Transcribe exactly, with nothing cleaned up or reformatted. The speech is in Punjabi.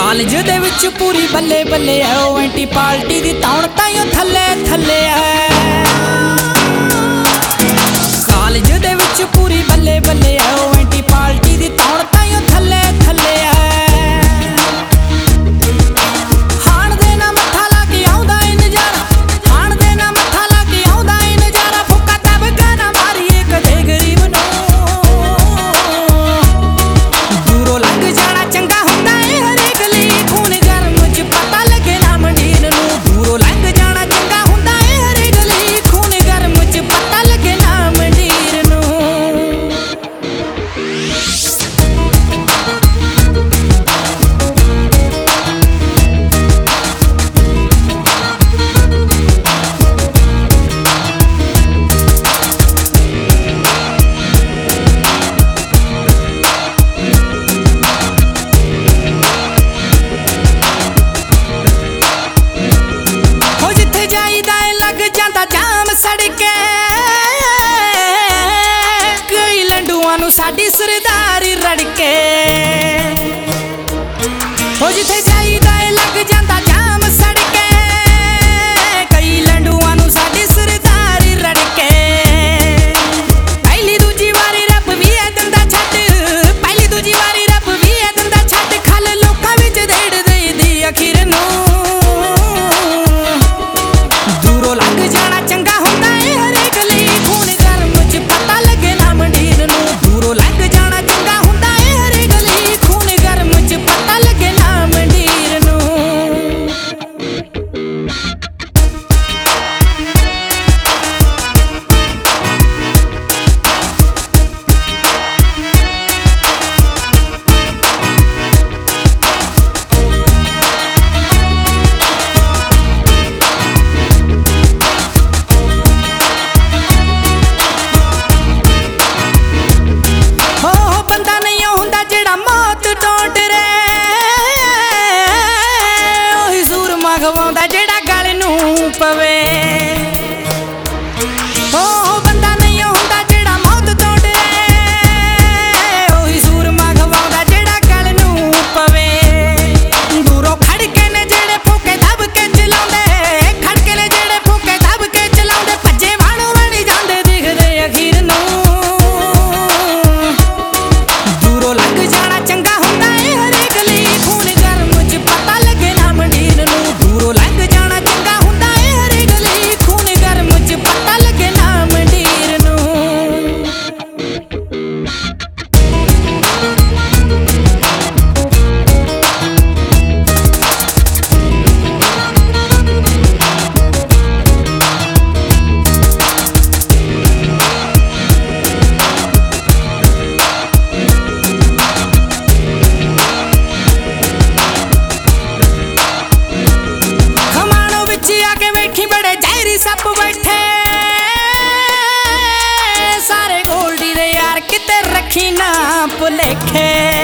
ਕਾਲਜ ਦੇ ਵਿੱਚ ਪੂਰੀ ਬੱਲੇ ਬੱਲੇ ਐ ਉਹ ਐਂਟੀ ਪਾਰਟੀ ਦੀ ਤੌਣ ਤਾਈਓ ਥੱਲੇ ਥੱਲੇ ਐ ਕਾਲਜ ਦੇ ਵਿੱਚ ਪੂਰੀ ਬੱਲੇ ਬੱਲੇ ਐ ਉਹ ਐਂਟੀ ਪਾਰਟੀ ਦੀ ਤੌਣ ਤਾਈਓ ਥੱਲੇ ਥੱਲੇ ਐ ਹਾਣ ਦੇ ਨਾ ਮੱਥਾ ਲਾ ਕੇ ਆਉਂਦਾ ਏ ਨਜ਼ਾਰਾ ਹਾਣ ਦੇ ਨਾ ਮੱਥਾ ਲਾ ਕੇ ਆਉਂਦਾ ਏ ਨਜ਼ਾਰਾ ਫੁੱਕਾ ਤਬ ਗਾਣਾ ਮਾਰੀਏ ਕਦੇ ਗਰੀਬ ਨੂੰ ਦੂਰੋਂ ਲੰਘ ਜਾਣਾ ਚੰਗਾ ਹੁੰਦਾ ਏ ਹਰੇਕ ਲਈ ਖੂਨ ਗਰਮ ਚ ਪਤਾ ਲੱਗੇ ਨਾ ਮੰਡੀਰ ਨੂੰ ਦੂਰੋਂ ਲੰਘ ਜਾਣਾ ਚੰਗਾ ਹੁੰਦਾ ਏ ਹਰੇਕ ਲਈ ਖੂਨ ਗਰਮ ਚ ਪਤਾ ਲੱਗੇ ਨਾ ਮੰਡੀਰ ਨੂੰ ਸਾਡੀ ਸਰਦਾਰੀ ਰੜਕੇ ਹੋ ਜਿੱਥੇ ਜਾਈਦਾ ਏ ਲੱਗ ਜਾਂਦਾ ਜਾਮ ਸੜਕੇ ਕਈ ਲੰਡੂਆਂ ਨੂੰ ਸਾਡੀ ਸਰਦਾਰੀ ਰੜਕੇ ਪਹਿਲੀ ਦੂਜੀ ਵਾਰੀ ਰੱਬ ਵੀ ਇਹ ਦੰਦਾ ਛੱਡ ਪਹਿਲੀ ਦੂਜੀ ਵਾਰੀ ਰੱਬ ਵੀ ਇਹ ਦੰਦਾ ਛੱਡ ਖਲ ਲੋਕਾਂ ਵਿੱਚ ਦੇੜ ਦੇਈਦੀ ਅਖੀਰ ਨੂੰ ਦੂਰੋਂ ਲੰਘ ਜਾਣਾ ਚੰਗਾ ਹੁੰਦਾ ਏ ਹਰੇਕ ਲਈ ਖੂਨ ਗਰਮ ਚ ਪਤਾ ਲੱਗੇ ਨਾ ਮੰਡੀਰ ਨੂੰ ਦੂਰੋਂ ਲੰਘ ਜਾਣਾ ਚੰਗਾ ਹੁੰਦਾ ਏ ਹਰੇਕ ਲਈ ਖੂਨ ਗਰਮ ਚ ਪਤਾ ਲੱਗੇ ਨਾ ਮੰਡੀਰ ਨੂੰ ਗਵਾਉਂਦਾ ਜਿਹੜਾ ਗਲ ਨੂੰ ਪਵੇ ਉਹ ਬੰਦਾ ਨਹੀਂ ਹੁੰਦਾ ਜਿਹੜਾ ਮੌਤ ਤੋਂ ਡਰੇ ਉਹੀ ਸੂਰਮਾ ਗਵਾਉਂਦਾ ਜਿਹੜਾ ਗਲ ਨੂੰ ਪਵੇ ਦੂਰੋਂ ਖੜ ਕੇ ਨੇ ਜਿਹੜੇ ਫੂਕੇ ਦਬ ਕੇ ਚਲਾਉਂਦੇ ਖੜ ਕੇ ਨੇ ਜਿਹੜੇ ਫੂਕੇ ਦਬ ਕੇ ਚਲਾਉਂਦੇ ਭੱਜੇ ਵਾਣੋਂ ਵੜੀ ਜਾਂਦੇ ਦਿਖਦੇ ਅਖੀਰ ਨੂੰ ਦੂਰੋਂ ਲੰਘ ਜਾਣਾ ਚੰਗਾ ਹੁੰਦਾ ਏ ਹਰੇਕ ਲਈ ਖੂਨ ਗਰਮ ਚ ਪਤਾ ਲੱਗੇ ਨਾ ਮੰਡੀਰ ਨੂੰ ਦੂਰੋਂ ਲੰਘ ਜਾਣਾ ਚੰਗਾ ਹੁੰਦਾ ਏ ਹਰੇਕ ਲਈ ਖੂਨ ਗਰਮ ਚ ਪਤਾ ਲੱਗੇ ਨਾ ਮੰਡੀਰ ਨੂੰ ਸੱਪ ਬੈਠੇ ਸਾਰੇ ਗੋਲਡੀ ਦੇ ਯਾਰ ਕਿਤੇ ਰੱਖੀ ਨਾ ਭੁਲੇਖੇ